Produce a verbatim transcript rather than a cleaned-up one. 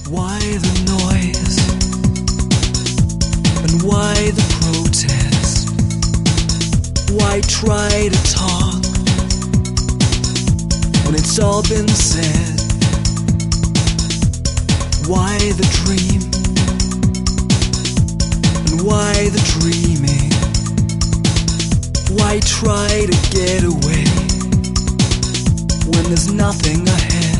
Why the noise? And why the protest? Why try to talk when it's all been said? Why the dream? And why the dreaming? Why try to get away when there's nothing ahead?